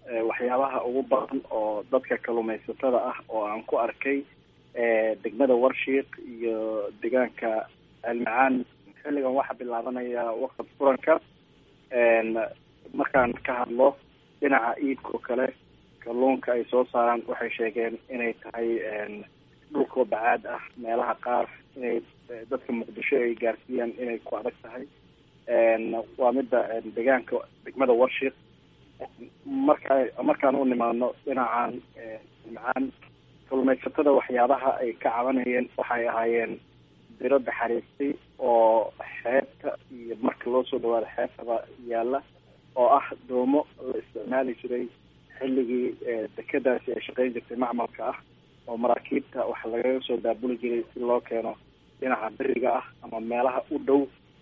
waxyaabaha ugu badan oo dadka kalluumaysatada ah oo aan ku arkay degmada Warshiiq iyo deegaanka Almacaan xilligan waxa bilaabanaya waqti furanka markaan ka hadlo dhinaca iibka kale kalluunka ay soo saaraan waxay sheegeen inay tahay dhulka bacaad ah meelaha qaar inay dadka Muqdisho ay gaarsiiyaan inay ku adag tahay waa midda deegaanka degmada Warshiiq markaan u nimaano dhinacan macaan kalluumaysatada waxyaabaha ay ka cabanayeen waxay ahaayeen diradda xariistay oo xeebta iyo marka loo soo dhawaado xeebtaba yaalla oo ah doomo la isticmaali jiray xilligii dekedaasi ay shaqayn jirtay macmalka ah oo maraakiibta waxa lagaga soo daabuli jiray si loo keeno dhinaca beriga ah ama meelaha u dhow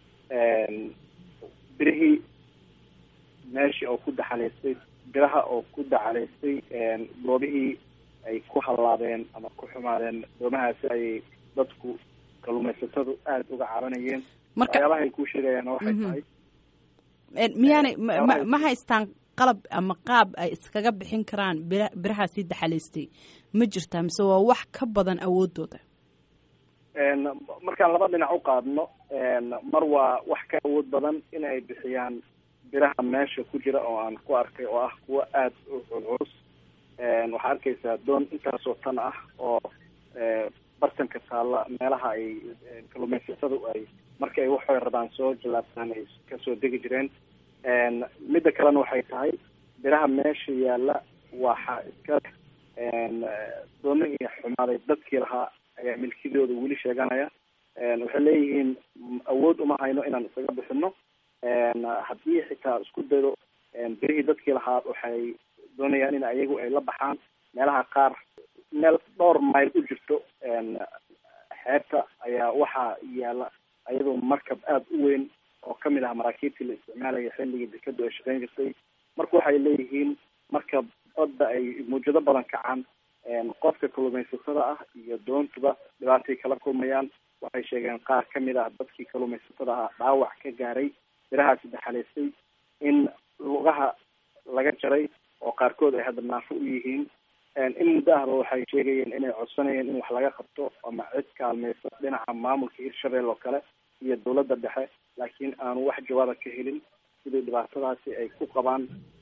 birihii meeshii oo ku daxalaystay biraha oo ku daxalaystay goobihii ay ku halaabeen ama ku xumaadeen doomahaasi ay dadku kalluumaysatadu aada uga cabanayeen waxyaabaha ay ku sheegayaan waxay tahay miyaanay ma haystaan qalab ama qaab ay iskaga bixin karaan birahaasi daxalaystay ma jirtaa mise waa wax ka badan awoodooda markaan laba dhinac u qaadno mar waa wax ka awood badan inay bixiyaan biraha meesha ku jira oo aan ku arkay oo ah kuwa aada u culculus waxaa arkaysaa doon intaasoo tan ah oo bartanka taalla meelaha ay kalluumaysatadu ay marka ay waxay rabaan soo jalaabtaan ay kasoo degi jireen midda kalena waxay tahay biraha meesha yaalla waxa iska doonihii xumaaday dadkii lahaa ayaa milkidooda weli sheeganaya waxay leeyihiin awood uma hayno inaan isaga bixino haddii xitaa isku daydo birihii dadkii lahaa waxay doonayaan in ayagu ay la baxaan meelaha qaar meel dhowr mayl u jirto xeebta ayaa waxaa yaalla ayadoo markab aada u weyn oo kamid ah maraakiibtii la isticmaalaya xilligii dekadu ay shaqayn jirtay marka waxay leeyihiin marka badda ay mawjado badan kacaan qofka kalluumaysatada ah iyo doontuba dhibaatay kala kulmayaan waxay sheegeen qaar kamid ah dadkii kalluumaysatada ah dhaawac ka gaaray birahaasi daxalaystay in lugaha laga jaray oo qaarkood ay hadda naafo u yihiin in muddo ahba waxay sheegayeen inay codsanayeen in wax laga qabto ama cid kaalmaysa dhinaca maamulka Hirshabelle oo kale iyo dawladda dhexe laakiin aanu wax jawaaba ka helin sidii dhibaatadaasi ay ku qabaan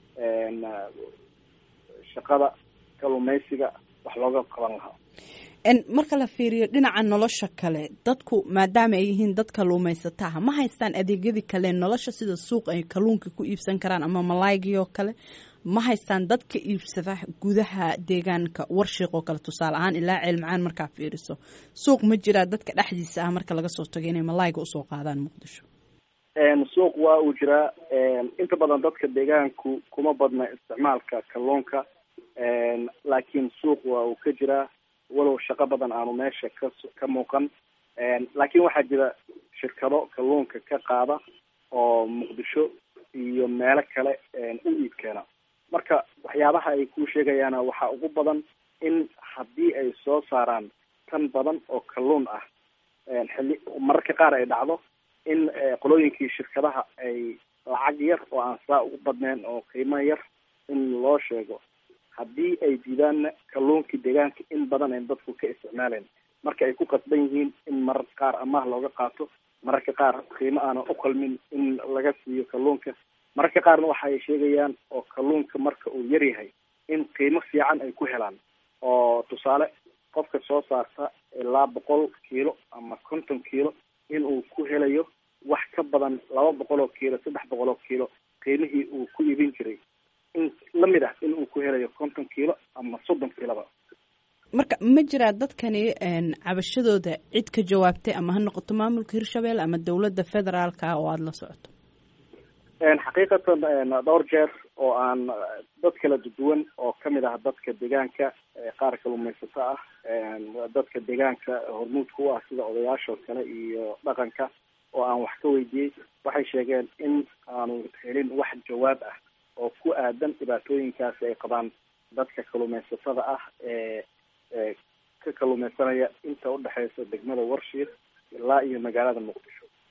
shaqada kalluumaysiga wax looga qaban lahaa marka la fiiriyo dhinaca nolosha kale dadku maadaama ay yihiin dad kalluumaysataha ma haystaan adeegyadii kale nolosha sida suuq ay kalluunka ku iibsan karaan ama malaaygi oo kale ma haystaan dadka iibsada gudaha deegaanka Warshiiq oo kale tusaale ahaan ilaa Almacaan markaa fiiriso suuq ma jiraa dadka dhexdiisa ah marka laga soo tago inay malaayga usoo qaadaan Muqdisho suuq waa uu jiraa inta badan dadka deegaanku kuma badna isticmaalka kalluunka laakiin suuq waa uu ka jiraa walow shaqo badan aanu meesha ka muuqan laakiin waxaa jira shirkado kalluunka ka qaada oo Muqdisho iyo meelo kale u iibkeena marka waxyaabaha ay ku sheegayaan waxa ugu badan in haddii ay soo saaraan tan badan oo kalluun ah xilli mararka qaar ay dhacdo in qolooyinkii shirkadaha ay lacag yar oo aan saa ugu badnayn oo qiimo yar in loo sheego haddii ay diidaan kalluunkii deegaanka in badan ay dadku ka isticmaaleen marka ay ku qasban yihiin in mararka qaar amaah looga qaato mararka qaar qiimo aanan u qalmin in laga siiyo kalluunka mararka qaarna waxa ay sheegayaan oo kalluunka marka uu yar yahay in qiimo fiican ay ku helaan oo tusaale qofka soo saarta ilaa 100 kiilo ama 50 kiilo in uu ku helayo wax ka badan 200 kiilo 300 kiilo qiimihii uu ku iibin jiray in lamid ah in uu ku helayo 50 kiilo ama 30 kiilo marka ma jiraa dadkani cabashadooda cid ka jawaabtay ama ha noqoto maamulka Hirshabelle ama dawladda federaalka oo aad la socoto xaqiiqatan dhowr jeer oo aan dad kala duwan oo kamid ah dadka deegaanka qaar kalluumaysato ah dadka deegaanka hormuudka u ah sida odayaasha kale iyo dhaqanka oo aan wax ka weydiiyey waxay sheegeen in aanu helin wax jawaab ah oo ku aadan dhibaatooyinkaasi ay qabaan dadka kalluumaysatada ah ka kalluumaysanaya inta u dhaxaysa degmada Warshiiq ilaa iyo magaalada Muqdisho